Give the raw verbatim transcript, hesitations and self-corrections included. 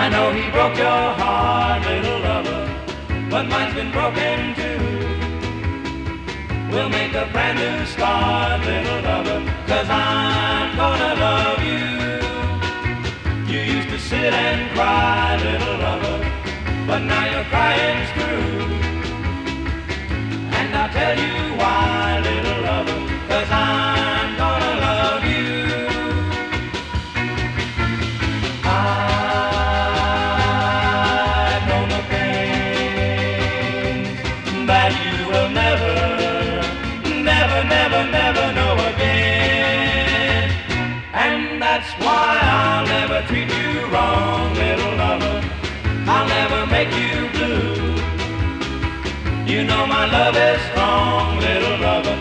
I know he broke your heart, little lover, but mine's been broken too. We'll make a brand new start, little lover, 'cause I'm gonna love you. You used to sit and cry, little lover, but now your crying's through. And I'll tell you why, little lover, 'cause I'm gonna love you. I've known the pain that you will never, never, never, never know again. And that's why I'll never treat you wrong, little lover. I'll never make you blue. You know my love is strong, little lover.